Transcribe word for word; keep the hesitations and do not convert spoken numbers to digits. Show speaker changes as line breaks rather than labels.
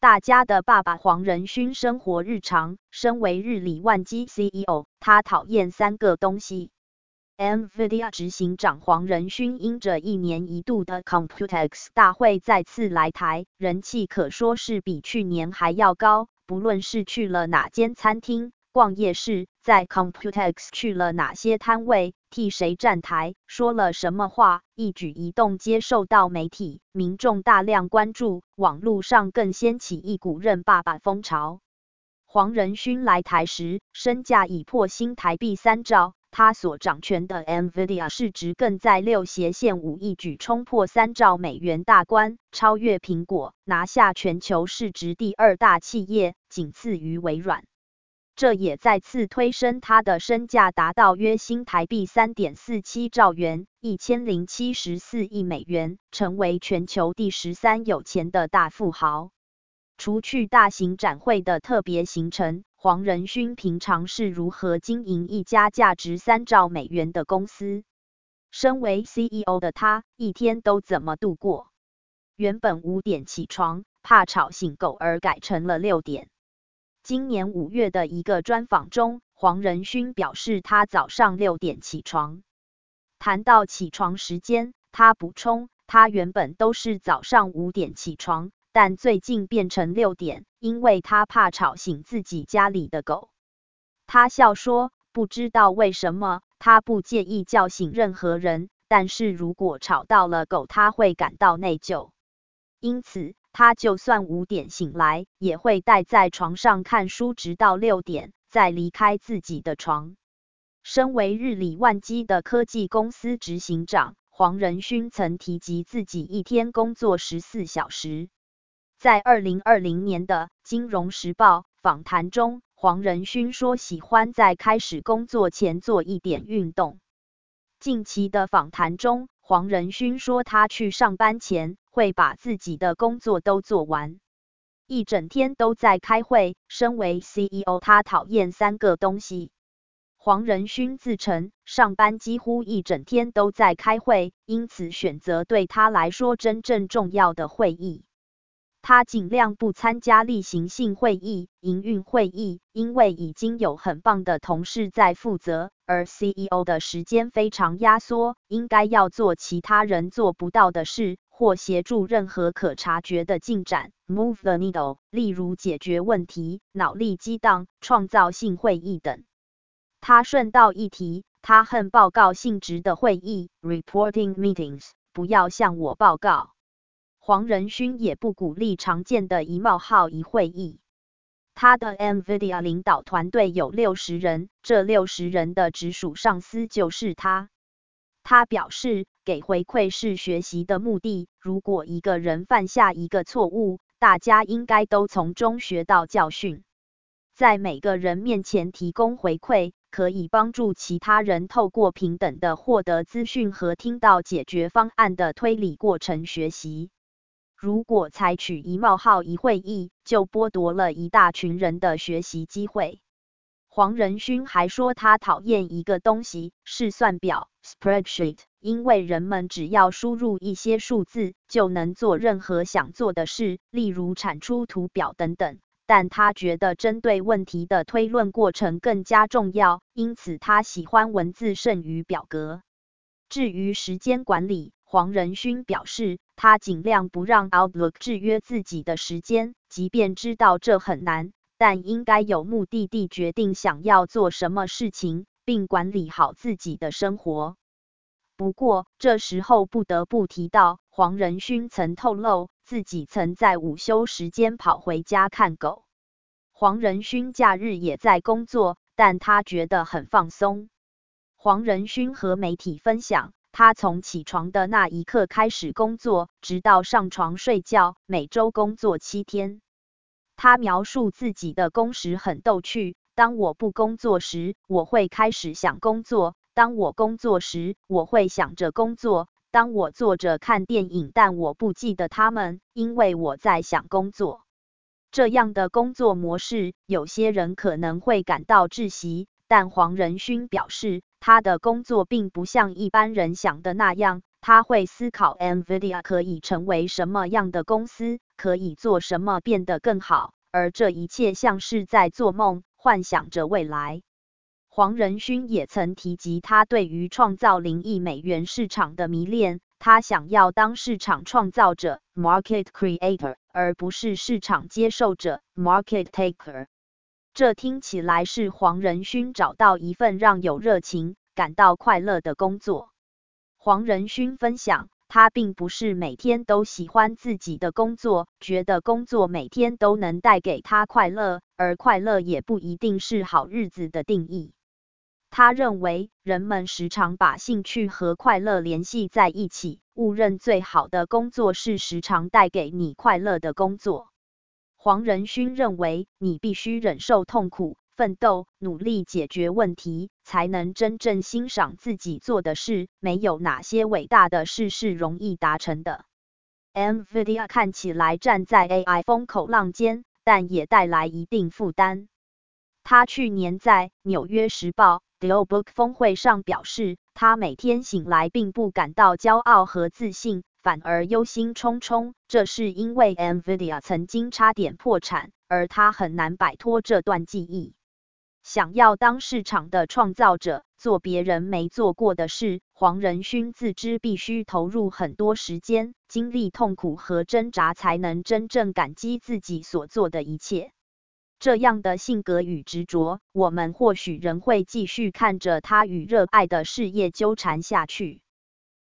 大家的爸爸黄仁勋生活日常，身为日理万机 C E O， 他讨厌三个东西。NVIDIA 执行长黄仁勋因着一年一度的 Computex 大会再次来台，人气可说是比去年还要高。不论是去了哪间餐厅、逛夜市，在 Computex 去了哪些摊位，替谁站台，说了什么话，一举一动皆受到媒体、民众大量关注，网络上更掀起一股认爸爸风潮。黄仁勋来台时，身价已破新台币三兆。他所掌权的 NVIDIA 市值更在六斜线五一举冲破三兆美元大关，超越苹果，拿下全球市值第二大企业，仅次于微软。这也再次推升他的身价达到约新台币 三点四七兆元，一千零七十四亿美元，成为全球第十三有钱的大富豪。除去大型展会的特别行程，黄仁勋平常是如何经营一家价值三兆美元的公司？身为 C E O 的他，一天都怎么度过？原本五点起床，怕吵醒狗而改成了六点。今年五月的一个专访中，黄仁勋表示他早上六点起床。谈到起床时间，他补充，他原本都是早上五点起床，但最近变成六点，因为他怕吵醒自己家里的狗。他笑说，不知道为什么，他不介意叫醒任何人，但是如果吵到了狗，他会感到内疚。因此，他就算五点醒来，也会待在床上看书直到六点，再离开自己的床。身为日理万机的科技公司执行长，黄仁勋曾提及自己一天工作十四小时。在二零二零年的《金融时报》访谈中，黄仁勋说喜欢在开始工作前做一点运动。近期的访谈中，黄仁勋说他去上班前会把自己的工作都做完，一整天都在开会。身为 C E O， 他讨厌三个东西。黄仁勋自称上班几乎一整天都在开会，因此选择对他来说真正重要的会议。他尽量不参加例行性会议、营运会议，因为已经有很棒的同事在负责，而 C E O 的时间非常压缩，应该要做其他人做不到的事，或协助任何可察觉的进展 （move the needle）， 例如解决问题、脑力激荡、创造性会议等。他顺道一提，他恨报告性质的会议 （reporting meetings）， 不要向我报告。黄仁勋也不鼓励常见的一冒号一会议。他的 NVIDIA 领导团队有六十人，这六十人的直属上司就是他。他表示，给回馈是学习的目的，如果一个人犯下一个错误，大家应该都从中学到教训。在每个人面前提供回馈，可以帮助其他人透过平等的获得资讯和听到解决方案的推理过程学习。如果采取一冒号一会议，就剥夺了一大群人的学习机会。黄仁勋还说他讨厌一个东西，是算表 spreadsheet， 因为人们只要输入一些数字，就能做任何想做的事，例如产出图表等等。但他觉得针对问题的推论过程更加重要，因此他喜欢文字胜于表格。至于时间管理，黄仁勋表示，他尽量不让 Outlook 制约自己的时间，即便知道这很难，但应该有目的地决定想要做什么事情，并管理好自己的生活。不过，这时候不得不提到，黄仁勋曾透露，自己曾在午休时间跑回家看狗。黄仁勋假日也在工作，但他觉得很放松。黄仁勋和媒体分享，他从起床的那一刻开始工作，直到上床睡觉，每周工作七天。他描述自己的工时很逗趣，当我不工作时，我会开始想工作。当我工作时，我会想着工作。当我坐着看电影，但我不记得它们，因为我在想工作。这样的工作模式，有些人可能会感到窒息，但黄仁勋表示，他的工作并不像一般人想的那样， 他会思考 Nvidia 可以成为什么样的公司，可以做什么变得更好，而这一切像是在做梦，幻想着未来。黄仁勋也曾提及他对于创造零亿美元市场的迷恋，他想要当市场创造者 （market creator）， 而不是市场接受者 （market taker）。这听起来是黄仁勋找到一份让有热情、感到快乐的工作。黄仁勋分享，他并不是每天都喜欢自己的工作，觉得工作每天都能带给他快乐，而快乐也不一定是好日子的定义。他认为，人们时常把兴趣和快乐联系在一起，误认最好的工作是时常带给你快乐的工作。黄仁勋认为，你必须忍受痛苦，奋斗，努力解决问题，才能真正欣赏自己做的事，没有哪些伟大的事是容易达成的。Nvidia 看起来站在 A I 风口浪尖，但也带来一定负担。他去年在纽约时报 Dealbook 峰会上表示，他每天醒来并不感到骄傲和自信，反而忧心忡忡，这是因为 Nvidia 曾经差点破产，而他很难摆脱这段记忆。想要当市场的创造者，做别人没做过的事，黄仁勋自知必须投入很多时间、经历痛苦和挣扎，才能真正感激自己所做的一切。这样的性格与执着，我们或许仍会继续看着他与热爱的事业纠缠下去。